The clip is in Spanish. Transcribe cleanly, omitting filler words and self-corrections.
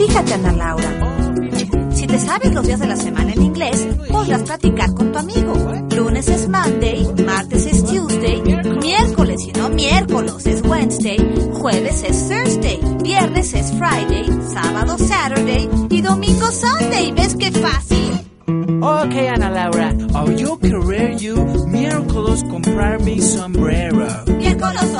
Fíjate, Ana Laura, si te sabes los días de la semana en inglés, podrás practicar con tu amigo. Lunes es Monday, martes es Tuesday, miércoles y no miércoles es Wednesday, jueves es Thursday, viernes es Friday, sábado Saturday y domingo Sunday. ¿Ves qué fácil? Ok, Ana Laura. Yo querer you miércoles comprar mi sombrero. Miércoles